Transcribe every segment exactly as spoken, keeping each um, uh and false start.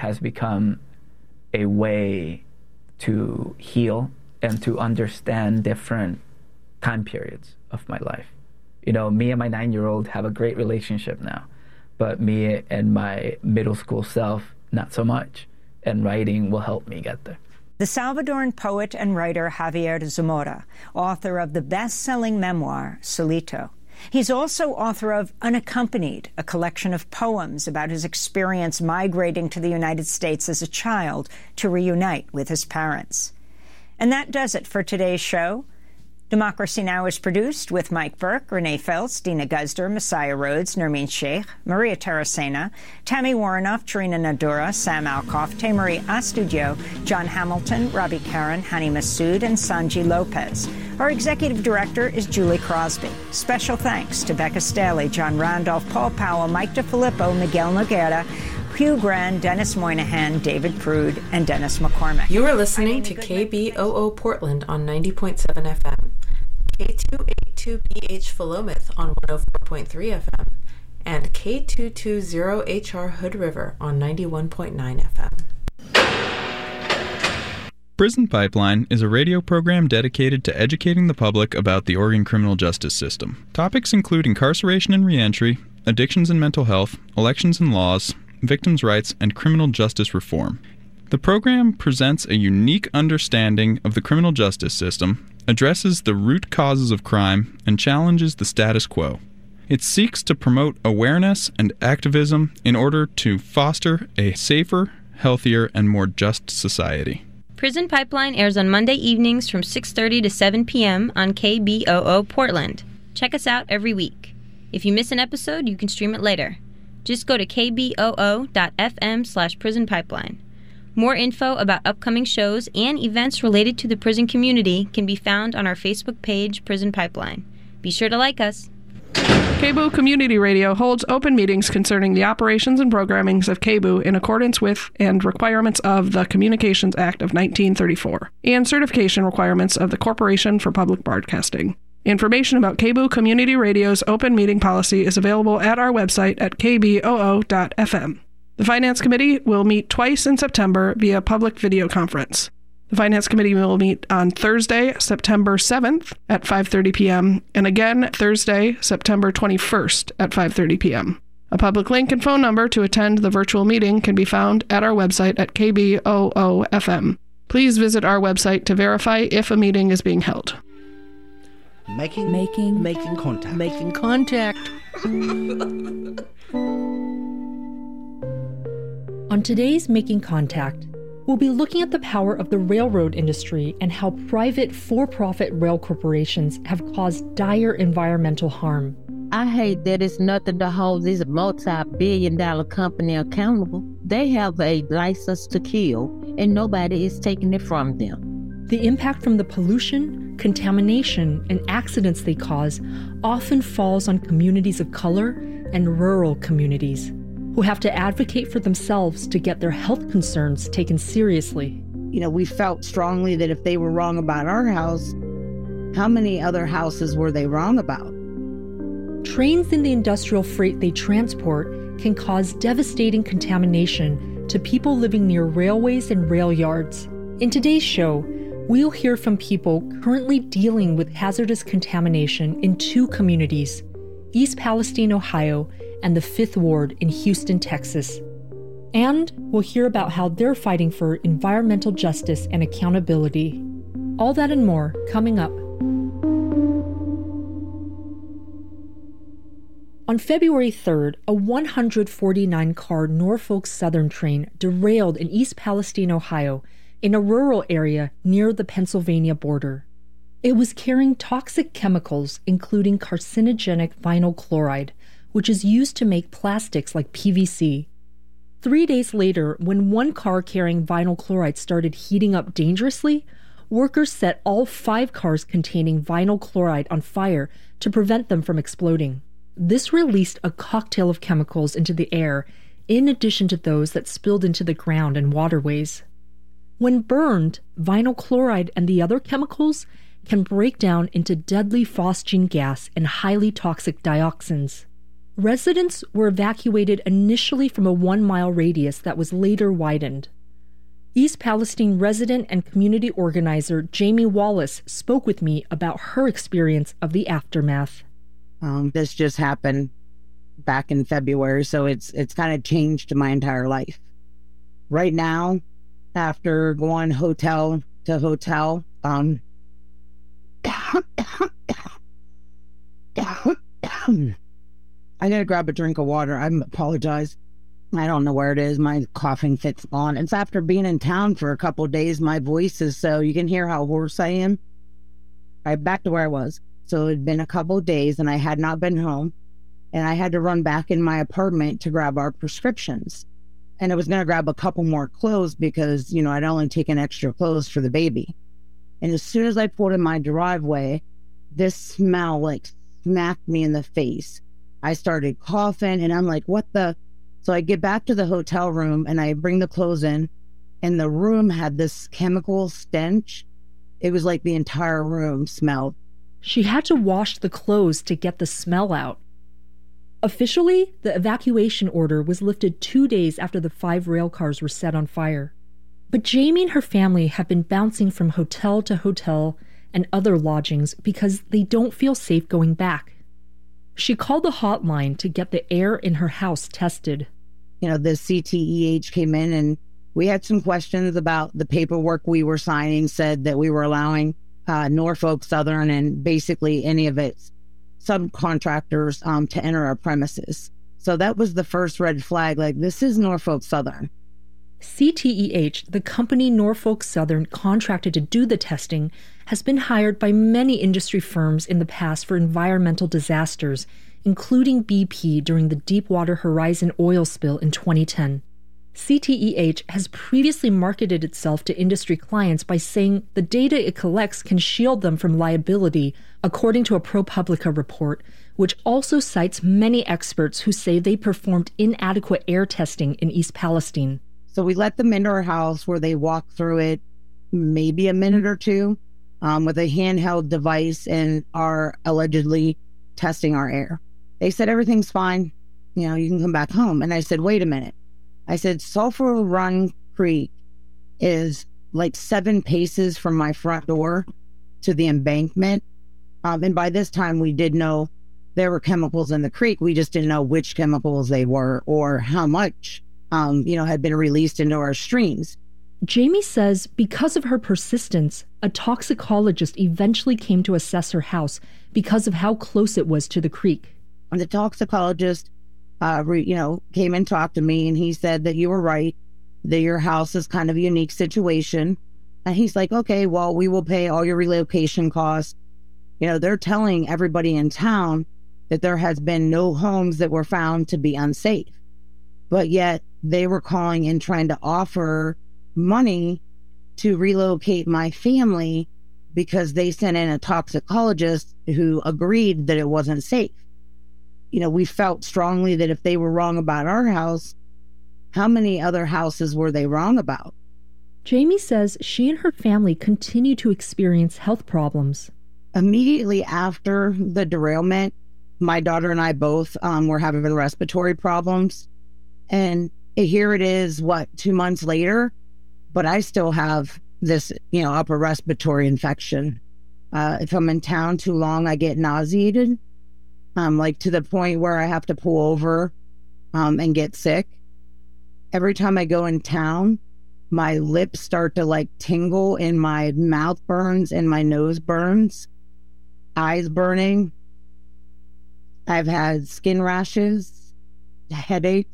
has become a way to heal and to understand different time periods of my life. You know, me and my nine-year-old have a great relationship now, but me and my middle school self, not so much. And writing will help me get there. The Salvadoran poet and writer Javier Zamora, author of the best-selling memoir, Solito. He's also author of Unaccompanied, a collection of poems about his experience migrating to the United States as a child to reunite with his parents. And that does it for today's show. Democracy Now! Is produced with Mike Burke, Renee Feltz, Dina Guzder, Messiah Rhodes, Nermeen Sheikh, Maria Taracena, Tammy Warrenoff, Trina Nadura, Sam Alkoff, Tamarie Astudio, John Hamilton, Robbie Karen, Hani Massoud, and Sanji Lopez. Our executive director is Julie Crosby. Special thanks to Becca Staley, John Randolph, Paul Powell, Mike DeFilippo, Miguel Noguera, Hugh Grand, Dennis Moynihan, David Prude, and Dennis McCormick. You are listening to K B O O Portland on ninety point seven F M, K two eighty-two B H Philomath on one oh four point three F M, and K two twenty H R Hood River on ninety-one point nine F M. Prison Pipeline is a radio program dedicated to educating the public about the Oregon criminal justice system. Topics include incarceration and reentry, addictions and mental health, elections and laws, victims' rights, and criminal justice reform. The program presents a unique understanding of the criminal justice system, addresses the root causes of crime, and challenges the status quo. It seeks to promote awareness and activism in order to foster a safer, healthier, and more just society. Prison Pipeline airs on Monday evenings from six thirty to seven p.m. on K B O O Portland. Check us out every week. If you miss an episode, you can stream it later. Just go to k b o o dot f m slash prison pipeline. More info about upcoming shows and events related to the prison community can be found on our Facebook page, Prison Pipeline. Be sure to like us. K B O O Community Radio holds open meetings concerning the operations and programmings of K B O O in accordance with and requirements of the Communications Act of nineteen thirty-four and certification requirements of the Corporation for Public Broadcasting. Information about K B O O Community Radio's open meeting policy is available at our website at k b o o dot f m. The Finance Committee will meet twice in September via public video conference. The Finance Committee will meet on Thursday, September seventh at five thirty p.m. and again Thursday, September twenty-first at five thirty p.m. A public link and phone number to attend the virtual meeting can be found at our website at k b o o dot f m. Please visit our website to verify if a meeting is being held. Making, making, making contact. Making contact. On today's Making Contact, we'll be looking at the power of the railroad industry and how private for-profit rail corporations have caused dire environmental harm. I hate that it's nothing to hold this multi-billion dollar company accountable. They have a license to kill, and nobody is taking it from them. The impact from the pollution, contamination, and accidents they cause often falls on communities of color and rural communities, who have to advocate for themselves to get their health concerns taken seriously. You know, we felt strongly that if they were wrong about our house, how many other houses were they wrong about? Trains and the industrial freight they transport can cause devastating contamination to people living near railways and rail yards. In today's show, we'll hear from people currently dealing with hazardous contamination in two communities, East Palestine, Ohio, and the Fifth Ward in Houston, Texas. And we'll hear about how they're fighting for environmental justice and accountability. All that and more coming up. On February third, a one hundred forty-nine car Norfolk Southern train derailed in East Palestine, Ohio, in a rural area near the Pennsylvania border. It was carrying toxic chemicals, including carcinogenic vinyl chloride, which is used to make plastics like P V C. Three days later, when one car carrying vinyl chloride started heating up dangerously, workers set all five cars containing vinyl chloride on fire to prevent them from exploding. This released a cocktail of chemicals into the air, in addition to those that spilled into the ground and waterways. When burned, vinyl chloride and the other chemicals can break down into deadly phosgene gas and highly toxic dioxins. Residents were evacuated initially from a one-mile radius that was later widened. East Palestine resident and community organizer Jamie Wallace spoke with me about her experience of the aftermath. Um, this just happened back in February, so it's it's kind of changed my entire life. Right now, after going hotel to hotel, um, I gotta grab a drink of water. I apologize. I don't know where it is. My coughing fit's gone. It's after being in town for a couple of days. My voice is so you can hear how hoarse I am. Right back to where I was. So it had been a couple of days and I had not been home. And I had to run back in my apartment to grab our prescriptions. And I was going to grab a couple more clothes because, you know, I'd only taken extra clothes for the baby. And as soon as I pulled in my driveway, this smell like smacked me in the face. I started coughing and I'm like, what the? So I get back to the hotel room and I bring the clothes in and the room had this chemical stench. It was like the entire room smelled. She had to wash the clothes to get the smell out. Officially, the evacuation order was lifted two days after the five rail cars were set on fire. But Jamie and her family have been bouncing from hotel to hotel and other lodgings because they don't feel safe going back. She called the hotline to get the air in her house tested. You know, the C T E H came in and we had some questions about the paperwork we were signing, said that we were allowing uh, Norfolk Southern and basically any of its subcontractors um, to enter our premises. So that was the first red flag, like, this is Norfolk Southern. C T E H, the company Norfolk Southern contracted to do the testing, has been hired by many industry firms in the past for environmental disasters, including B P during the Deepwater Horizon oil spill in twenty ten. C T E H has previously marketed itself to industry clients by saying the data it collects can shield them from liability, according to a ProPublica report, which also cites many experts who say they performed inadequate air testing in East Palestine. So we let them into our house where they walk through it maybe a minute or two um, with a handheld device and are allegedly testing our air. They said, everything's fine. You know, you can come back home. And I said, wait a minute. I said, Sulphur Run Creek is like seven paces from my front door to the embankment. Um, and by this time, we did know there were chemicals in the creek. We just didn't know which chemicals they were or how much, um, you know, had been released into our streams. Jamie says because of her persistence, a toxicologist eventually came to assess her house because of how close it was to the creek. And the toxicologist, uh, re, you know, came and talked to me, and he said that you were right, that your house is kind of a unique situation. And he's like, okay, well, we will pay all your relocation costs. You know, they're telling everybody in town that there has been no homes that were found to be unsafe. But yet they were calling and trying to offer money to relocate my family because they sent in a toxicologist who agreed that it wasn't safe. You know, we felt strongly that if they were wrong about our house, how many other houses were they wrong about? Jamie says she and her family continue to experience health problems. Immediately after the derailment, my daughter and I both um, were having respiratory problems. And here it is, what, two months later, but I still have this, you know, upper respiratory infection. Uh, if I'm in town too long, I get nauseated, um, like to the point where I have to pull over um, and get sick. Every time I go in town, my lips start to like tingle and my mouth burns and my nose burns, eyes burning. I've had skin rashes, headaches.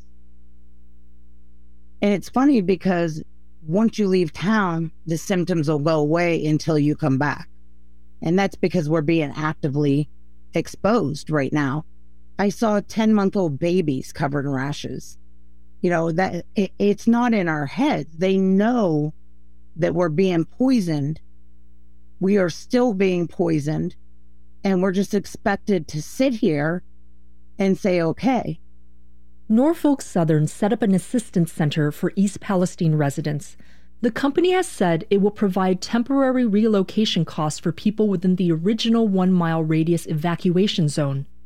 And it's funny because once you leave town, the symptoms will go away until you come back. And that's because we're being actively exposed right now. I saw ten-month-old babies covered in rashes. You know, that it, it's not in our heads. They know that we're being poisoned. We are still being poisoned. And we're just expected to sit here and say, okay. Norfolk Southern set up an assistance center for East Palestine residents. The company has said it will provide temporary relocation costs for people within the original one-mile radius evacuation zone.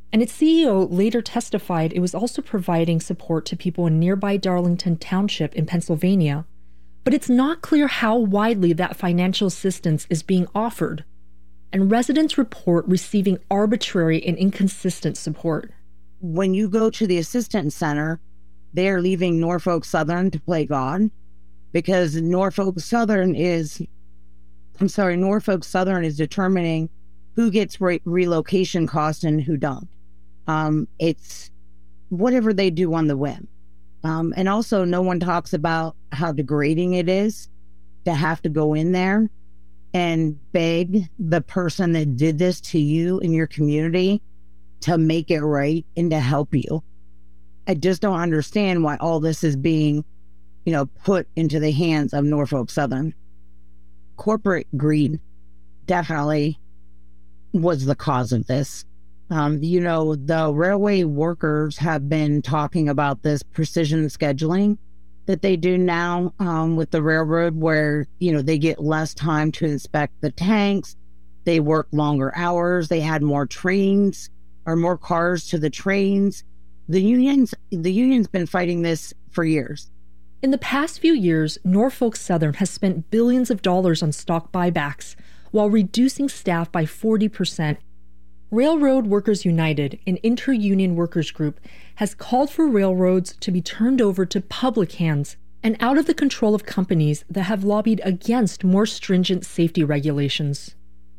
And its C E O later testified it was also providing support to people in nearby Darlington Township in Pennsylvania. But it's not clear how widely that financial assistance is being offered, and residents report receiving arbitrary and inconsistent support. When you go to the assistance center, they're leaving Norfolk Southern to play God, because Norfolk Southern is, I'm sorry, Norfolk Southern is determining who gets re- relocation costs and who don't. Um, it's whatever they do on the whim. Um, and also, no one talks about how degrading it is to have to go in there and beg the person that did this to you in your community to make it right and to help you. I just don't understand why all this is being, you know, put into the hands of Norfolk Southern. Corporate greed definitely was the cause of this. Um, you know, the railway workers have been talking about this precision scheduling that they do now um, with the railroad, where, you know, they get less time to inspect the tanks. They work longer hours. They add more trains or more cars to the trains. The unions, the union's been fighting this for years. In the past few years, Norfolk Southern has spent billions of dollars on stock buybacks while reducing staff by forty percent. Railroad Workers United, an inter-union workers group, has called for railroads to be turned over to public hands and out of the control of companies that have lobbied against more stringent safety regulations.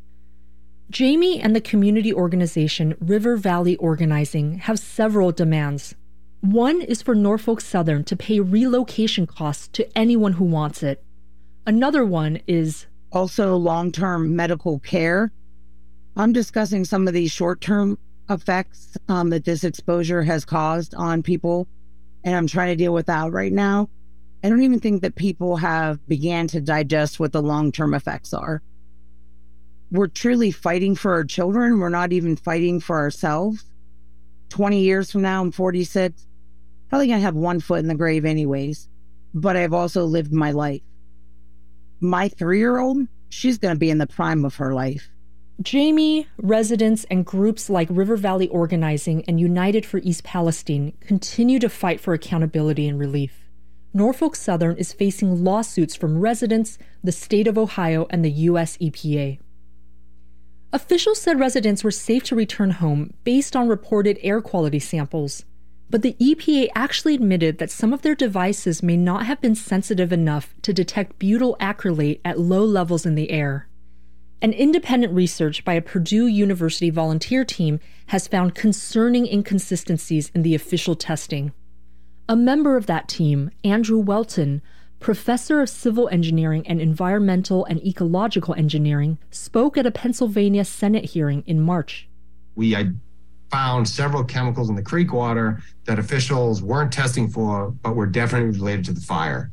Jamie and the community organization River Valley Organizing have several demands. One is for Norfolk Southern to pay relocation costs to anyone who wants it. Another one is also long-term medical care. I'm discussing some of these short-term effects um, that this exposure has caused on people, and I'm trying to deal with that right now. I don't even think that people have began to digest what the long-term effects are. We're truly fighting for our children. We're not even fighting for ourselves. twenty years from now, I'm forty-six. Probably going to have one foot in the grave anyways, but I've also lived my life. My three-year-old, she's going to be in the prime of her life. Jamie, residents, and groups like River Valley Organizing and United for East Palestine continue to fight for accountability and relief. Norfolk Southern is facing lawsuits from residents, the state of Ohio, and the U S E P A. Officials said residents were safe to return home based on reported air quality samples, but the E P A actually admitted that some of their devices may not have been sensitive enough to detect butyl acrylate at low levels in the air. An independent research by a Purdue University volunteer team has found concerning inconsistencies in the official testing. A member of that team, Andrew Welton, professor of civil engineering and environmental and ecological engineering, spoke at a Pennsylvania Senate hearing in March. We found several chemicals in the creek water that officials weren't testing for, but were definitely related to the fire.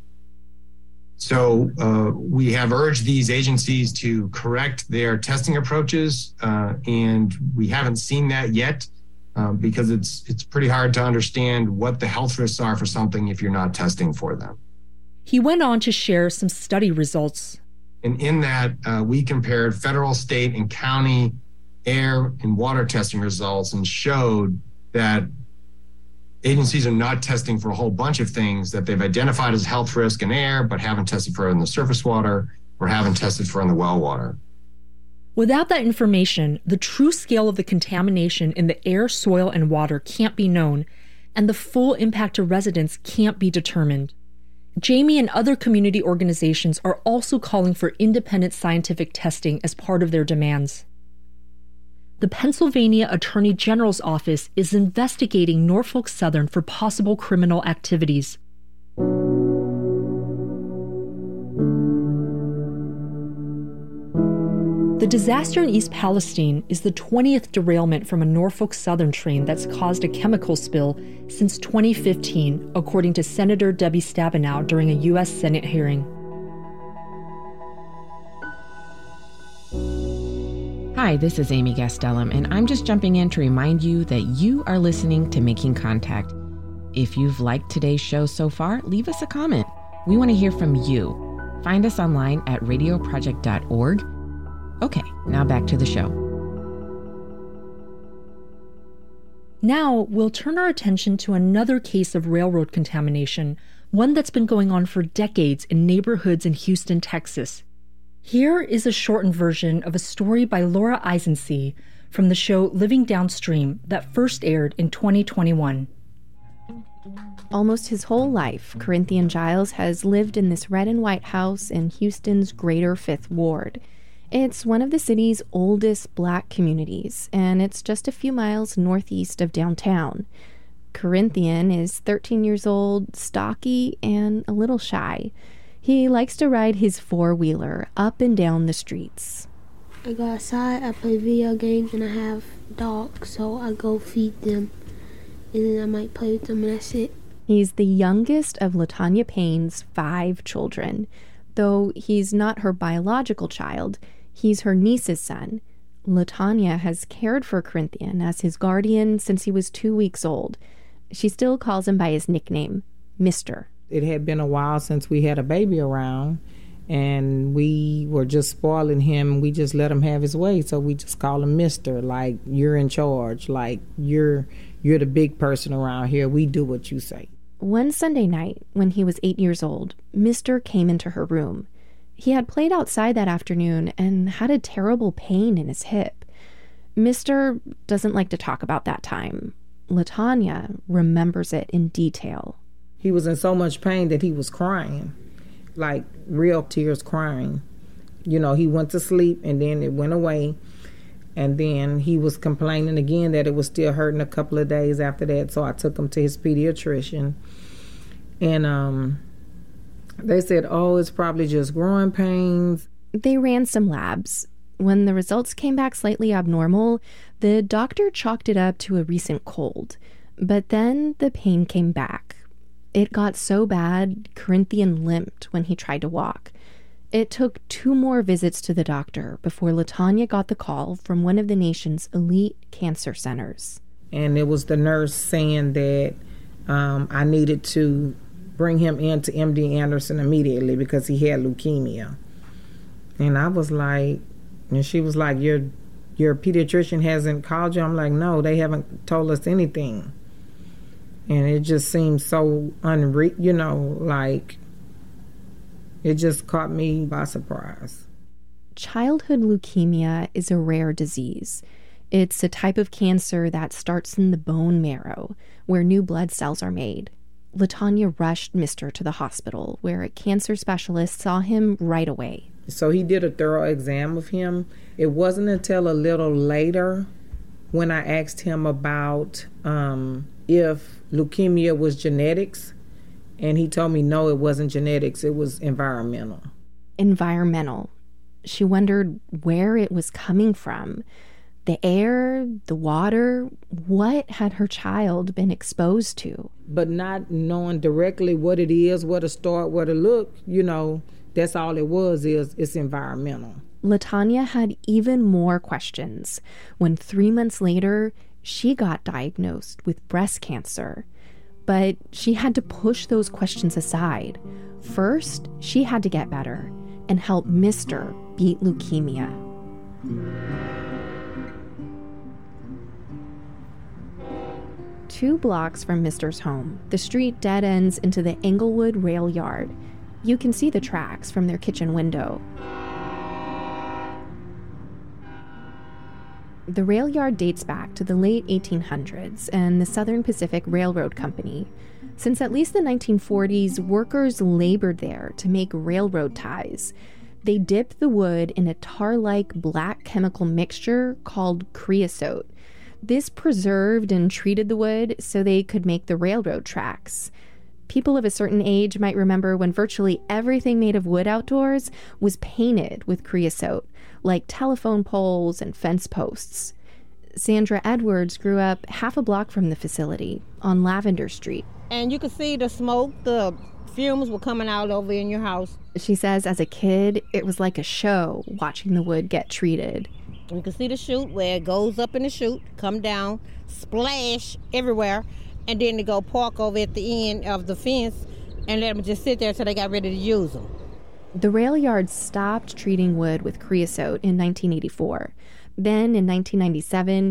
So uh, we have urged these agencies to correct their testing approaches, uh, and we haven't seen that yet uh, because it's it's pretty hard to understand what the health risks are for something if you're not testing for them. He went on to share some study results. And in that, uh, we compared federal, state, and county air and water testing results and showed that agencies are not testing for a whole bunch of things that they've identified as health risk in air, but haven't tested for in the surface water or haven't tested for in the well water. Without that information, the true scale of the contamination in the air, soil, and water can't be known, and the full impact to residents can't be determined. Jamie and other community organizations are also calling for independent scientific testing as part of their demands. The Pennsylvania Attorney General's office is investigating Norfolk Southern for possible criminal activities. The disaster in East Palestine is the twentieth derailment from a Norfolk Southern train that's caused a chemical spill since twenty fifteen, according to Senator Debbie Stabenow during a U S Senate hearing. Hi, this is Amy Gastelum, and I'm just jumping in to remind you that you are listening to Making Contact. If you've liked today's show so far, leave us a comment. We want to hear from you. Find us online at radio project dot org. Okay, now back to the show. Now, we'll turn our attention to another case of railroad contamination, one that's been going on for decades in neighborhoods in Houston, Texas. Here is a shortened version of a story by Laura Eisensee from the show Living Downstream that first aired in twenty twenty-one. Almost his whole life, Corinthian Giles has lived in this red and white house in Houston's Greater Fifth Ward. It's one of the city's oldest black communities, and it's just a few miles northeast of downtown. Corinthian is thirteen years old, stocky, and a little shy. He likes to ride his four-wheeler up and down the streets. I go outside, I play video games, and I have dogs, so I go feed them, and then I might play with them, and that's it. He's the youngest of LaTanya Payne's five children. Though he's not her biological child, he's her niece's son. LaTanya has cared for Corinthian as his guardian since he was two weeks old. She still calls him by his nickname, Mister. It had been a while since we had a baby around, and we were just spoiling him. We just let him have his way, so we just call him Mister, like you're in charge, like you're you're the big person around here. We do what you say. One Sunday night, when he was eight years old, Mister came into her room. He had played outside that afternoon and had a terrible pain in his hip. Mister doesn't like to talk about that time. LaTanya remembers it in detail. He was in so much pain that he was crying, like real tears crying. You know, he went to sleep and then it went away. And then he was complaining again that it was still hurting a couple of days after that. So I took him to his pediatrician. And um, they said, oh, it's probably just growing pains. They ran some labs. When the results came back slightly abnormal, the doctor chalked it up to a recent cold. But then the pain came back. It got so bad, Corinthian limped when he tried to walk. It took two more visits to the doctor before LaTanya got the call from one of the nation's elite cancer centers. And it was the nurse saying that um, I needed to bring him into M D Anderson immediately because he had leukemia. And I was like, and she was like, your your pediatrician hasn't called you? I'm like, no, they haven't told us anything. And it just seemed so unreal, you know, like it just caught me by surprise. Childhood leukemia is a rare disease. It's a type of cancer that starts in the bone marrow, where new blood cells are made. LaTanya rushed Mister to the hospital, where a cancer specialist saw him right away. So he did a thorough exam of him. It wasn't until a little later when I asked him about um, if leukemia was genetics, and he told me no, it wasn't genetics, it was environmental. Environmental. She wondered where it was coming from. The air, the water, what had her child been exposed to? But not knowing directly what it is, where to start, where to look, you know, that's all it was, is it's environmental. LaTanya had even more questions when three months later, she got diagnosed with breast cancer. But she had to push those questions aside. First, she had to get better and help Mister beat leukemia. Two blocks from Mister's home, the street dead ends into the Englewood rail yard. You can see the tracks from their kitchen window. The rail yard dates back to the late eighteen hundreds and the Southern Pacific Railroad Company. Since at least the nineteen forties, workers labored there to make railroad ties. They dipped the wood in a tar-like black chemical mixture called creosote. This preserved and treated the wood so they could make the railroad tracks. People of a certain age might remember when virtually everything made of wood outdoors was painted with creosote, like telephone poles and fence posts. Sandra Edwards grew up half a block from the facility on Lavender Street. And you could see the smoke, the fumes were coming out over in your house. She says as a kid, it was like a show watching the wood get treated. You can see the chute where it goes up in the chute, come down, splash everywhere, and then they go park over at the end of the fence and let them just sit there until they got ready to use them. The rail yard stopped treating wood with creosote in nineteen eighty-four. Then, in nineteen ninety-seven,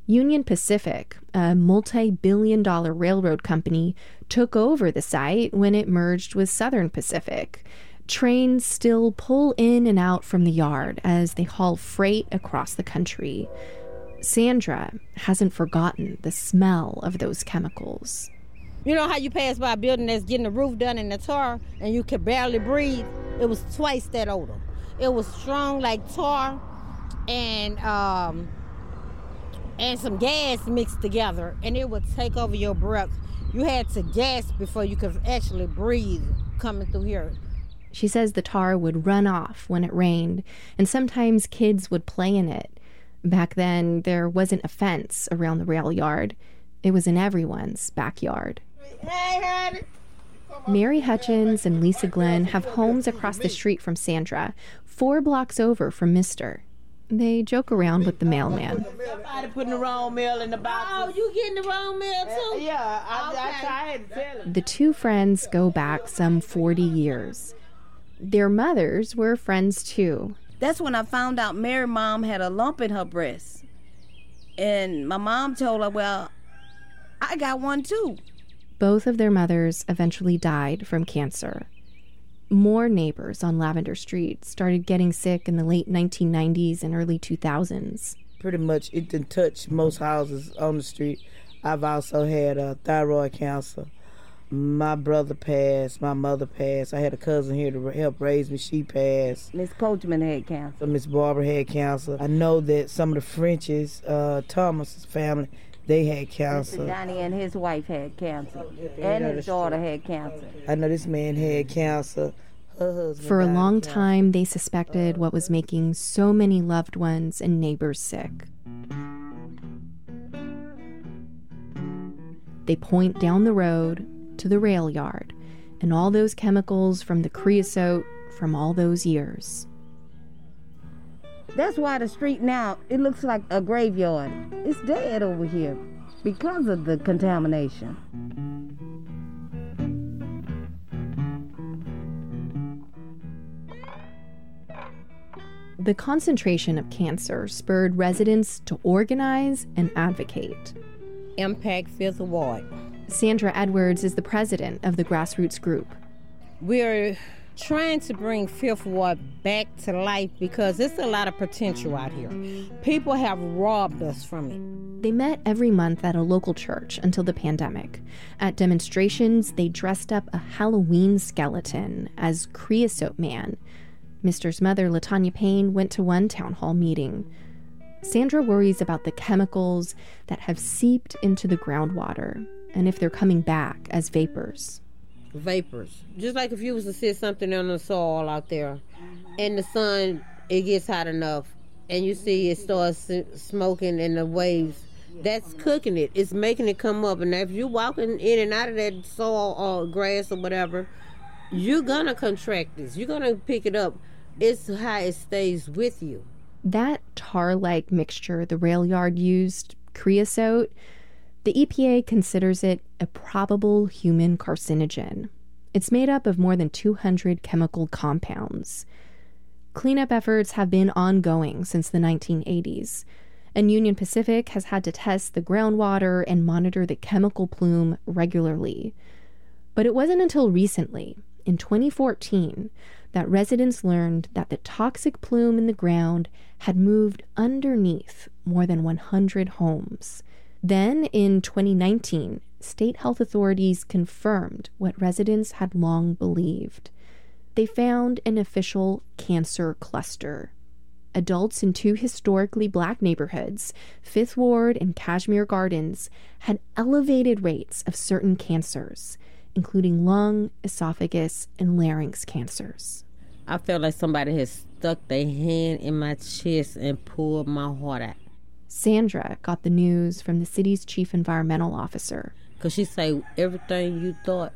Union Pacific, a multi-billion dollar railroad company, took over the site when it merged with Southern Pacific. Trains still pull in and out from the yard as they haul freight across the country. Sandra hasn't forgotten the smell of those chemicals. You know how you pass by a building that's getting the roof done in the tar and you can barely breathe? It was twice that odor. It was strong like tar and um, and some gas mixed together, and it would take over your breath. You had to gasp before you could actually breathe coming through here. She says the tar would run off when it rained, and sometimes kids would play in it. Back then, there wasn't a fence around the rail yard. It was in everyone's backyard. Hey, honey. Mary Hutchins and Lisa Glenn have homes across the street from Sandra, four blocks over from Mister They joke around with the mailman. Somebody putting the wrong mail in the box. Oh, you getting the wrong mail too? Uh, yeah, I, okay. I, I had to tell him. The two friends go back some forty years. Their mothers were friends too. That's when I found out Mary's mom had a lump in her breast. And my mom told her, well, I got one too. Both of their mothers eventually died from cancer. More neighbors on Lavender Street started getting sick in the late nineteen nineties and early two thousands. Pretty much it didn't touch most houses on the street. I've also had uh, thyroid cancer. My brother passed. My mother passed. I had a cousin here to help raise me. She passed. Miss Coachman had cancer. Miss Barbara had cancer. I know that some of the Frenches, uh, Thomas's family, they had cancer. Mister Johnny and his wife had cancer. And his daughter had cancer. I know this man had cancer. Her husband For a died long of cancer. time, they suspected what was making so many loved ones and neighbors sick. They point down the road to the rail yard and all those chemicals from the creosote from all those years. That's why the street now, it looks like a graveyard. It's dead over here because of the contamination. The concentration of cancer spurred residents to organize and advocate. Impact Fifth Ward. Sandra Edwards is the president of the grassroots group. We're trying to bring Fifth Ward back to life because there's a lot of potential out here. People have robbed us from it. They met every month at a local church until the pandemic. At demonstrations, they dressed up a Halloween skeleton as Creosote Man. Mister's mother, LaTanya Payne, went to one town hall meeting. Sandra worries about the chemicals that have seeped into the groundwater and if they're coming back as vapors. Vapors. Just like if you was to sit something on the soil out there, in the sun, it gets hot enough, and you see it starts smoking in the waves. That's cooking it. It's making it come up. And if you're walking in and out of that soil or grass or whatever, you're going to contract this. You're going to pick it up. It's how it stays with you. That tar-like mixture the rail yard used, creosote, the E P A considers it a probable human carcinogen. It's made up of more than two hundred chemical compounds. Cleanup efforts have been ongoing since the nineteen eighties, and Union Pacific has had to test the groundwater and monitor the chemical plume regularly. But it wasn't until recently, in twenty fourteen, that residents learned that the toxic plume in the ground had moved underneath more than one hundred homes. Then, in twenty nineteen, state health authorities confirmed what residents had long believed. They found an official cancer cluster. Adults in two historically black neighborhoods, Fifth Ward and Kashmere Gardens, had elevated rates of certain cancers, including lung, esophagus, and larynx cancers. I felt like somebody had stuck their hand in my chest and pulled my heart out. Sandra got the news from the city's chief environmental officer. Because she said, everything you thought,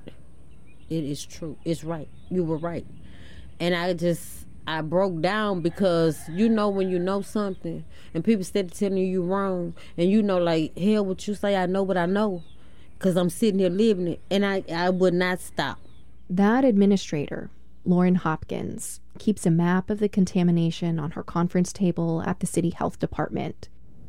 it is true. It's right. You were right. And I just, I broke down because you know when you know something and people instead of telling you you're wrong and you know like, hell, what you say, I know what I know because I'm sitting here living it. And I, I would not stop. That administrator, Lauren Hopkins, keeps a map of the contamination on her conference table at the city health department.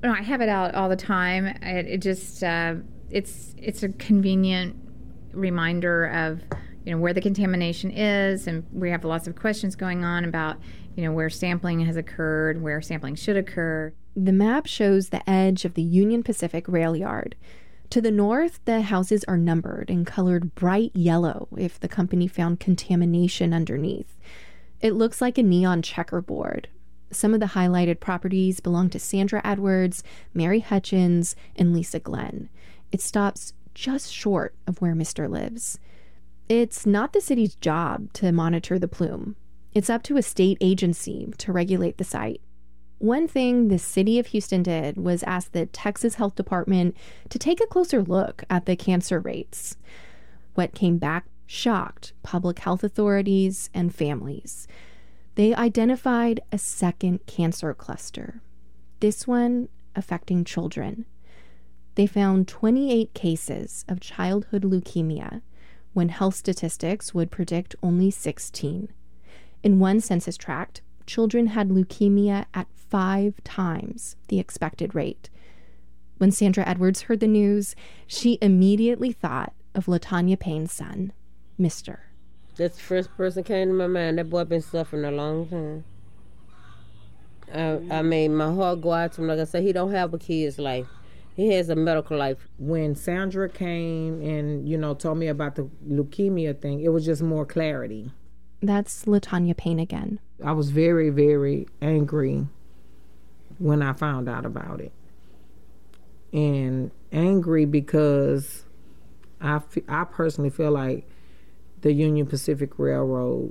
No, I have it out all the time. It, it just uh, it's it's a convenient reminder of, you know, where the contamination is, and we have lots of questions going on about, you know, where sampling has occurred, where sampling should occur. The map shows the edge of the Union Pacific rail yard. To the north, the houses are numbered and colored bright yellow if the company found contamination underneath. It looks like a neon checkerboard. Some of the highlighted properties belong to Sandra Edwards, Mary Hutchins, and Lisa Glenn. It stops just short of where Mister lives. It's not the city's job to monitor the plume. It's up to a state agency to regulate the site. One thing the city of Houston did was ask the Texas Health Department to take a closer look at the cancer rates. What came back shocked public health authorities and families. They identified a second cancer cluster, this one affecting children. They found twenty-eight cases of childhood leukemia when health statistics would predict only sixteen. In one census tract, children had leukemia at five times the expected rate. When Sandra Edwards heard the news, she immediately thought of LaTanya Payne's son, Mister That's the first person came to my mind. That boy been suffering a long time. I, I mean, my heart go out to him. Like I said, he don't have a kid's life. He has a medical life. When Sandra came and, you know, told me about the leukemia thing, it was just more clarity. That's LaTanya Payne again. I was very, very angry when I found out about it. And angry because I, f- I personally feel like the Union Pacific Railroad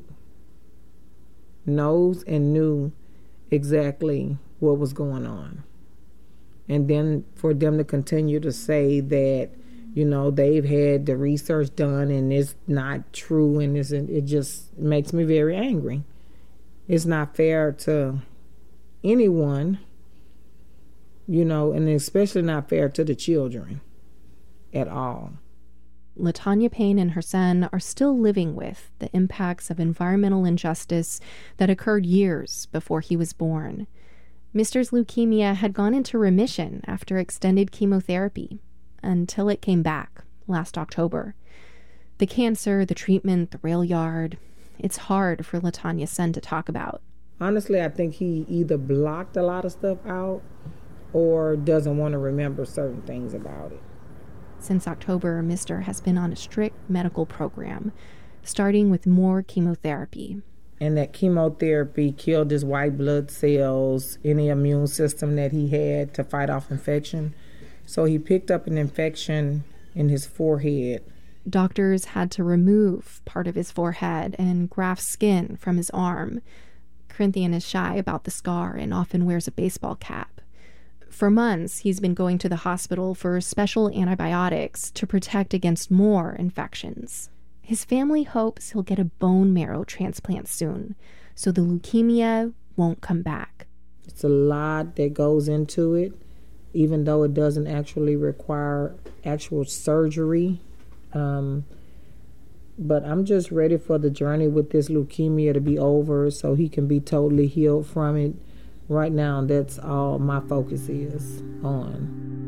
knows and knew exactly what was going on. And then for them to continue to say that, you know, they've had the research done and it's not true, and it's, it just makes me very angry. It's not fair to anyone, you know, and especially not fair to the children at all. LaTanya Payne and her son are still living with the impacts of environmental injustice that occurred years before he was born. Mister's leukemia had gone into remission after extended chemotherapy, until it came back last October. The cancer, the treatment, the rail yard, it's hard for LaTanya's son to talk about. Honestly, I think he either blocked a lot of stuff out or doesn't want to remember certain things about it. Since October, Mister has been on a strict medical program, starting with more chemotherapy. And that chemotherapy killed his white blood cells, any immune system that he had to fight off infection. So he picked up an infection in his forehead. Doctors had to remove part of his forehead and graft skin from his arm. Corinthian is shy about the scar and often wears a baseball cap. For months, he's been going to the hospital for special antibiotics to protect against more infections. His family hopes he'll get a bone marrow transplant soon, so the leukemia won't come back. It's a lot that goes into it, even though it doesn't actually require actual surgery. Um, but I'm just ready for the journey with this leukemia to be over so he can be totally healed from it. Right now, that's all my focus is on.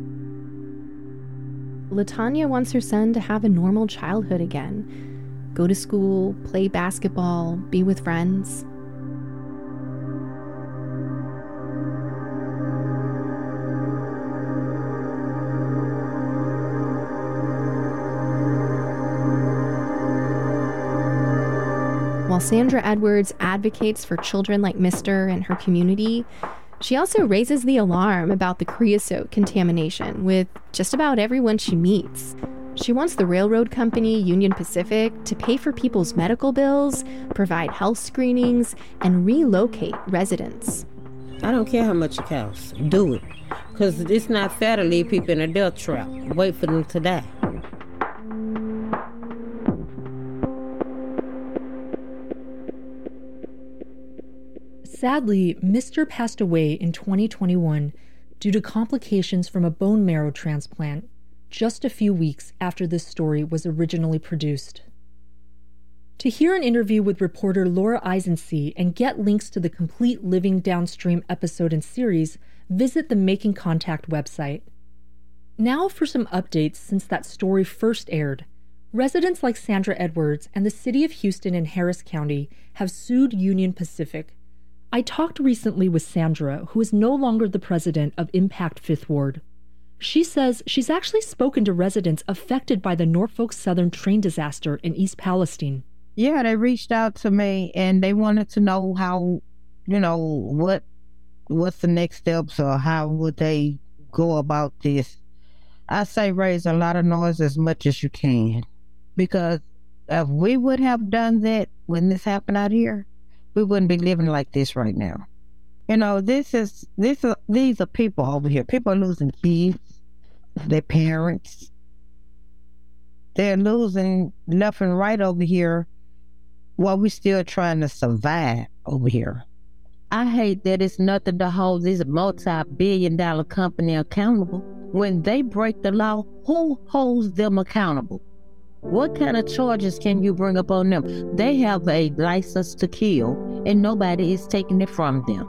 LaTanya wants her son to have a normal childhood again. Go to school, play basketball, be with friends. While Sandra Edwards advocates for children like Mister and her community, she also raises the alarm about the creosote contamination with just about everyone she meets. She wants the railroad company, Union Pacific, to pay for people's medical bills, provide health screenings, and relocate residents. I don't care how much it costs. Do it. Because it's not fair to leave people in a death trap. Wait for them to die. Sadly, Mister passed away in twenty twenty-one due to complications from a bone marrow transplant just a few weeks after this story was originally produced. To hear an interview with reporter Laura Eisensee and get links to the complete Living Downstream episode and series, visit the Making Contact website. Now for some updates since that story first aired. Residents like Sandra Edwards and the City of Houston and Harris County have sued Union Pacific. I talked recently with Sandra, who is no longer the president of Impact Fifth Ward. She says she's actually spoken to residents affected by the Norfolk Southern train disaster in East Palestine. Yeah, they reached out to me and they wanted to know how, you know, what, what's the next steps or how would they go about this. I say raise a lot of noise as much as you can, because if we would have done that when this happened out here, we wouldn't be living like this right now. You know, this is, this is, these are people over here. People are losing kids, their parents. They're losing left and right over here while we're still trying to survive over here. I hate that it's nothing to hold this multi-billion dollar company accountable. When they break the law, who holds them accountable? What kind of charges can you bring up on them? They have a license to kill, and nobody is taking it from them.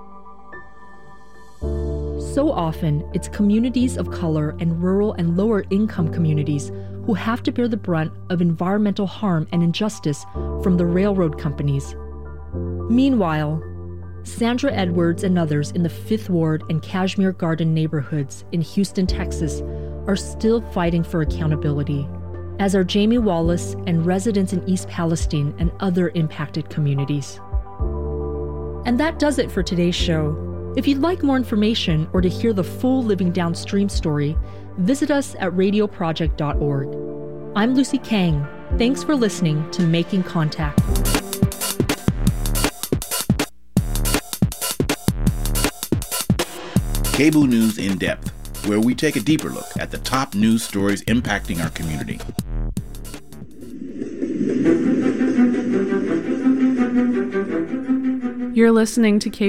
So often, it's communities of color and rural and lower income communities who have to bear the brunt of environmental harm and injustice from the railroad companies. Meanwhile, Sandra Edwards and others in the Fifth Ward and Kashmere Garden neighborhoods in Houston, Texas, are still fighting for accountability, as are Jamie Wallace and residents in East Palestine and other impacted communities. And that does it for today's show. If you'd like more information or to hear the full Living Downstream story, visit us at radio project dot org. I'm Lucy Kang. Thanks for listening to Making Contact. KBOO News in Depth, where we take a deeper look at the top news stories impacting our community. You're listening to K B O O